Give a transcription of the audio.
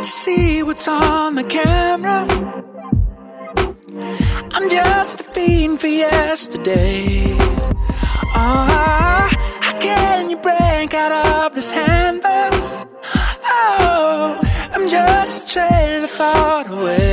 see what's on the camera. I'm just a fiend for yesterday. How can you break out of this handle? Oh, I'm just a train of thought away.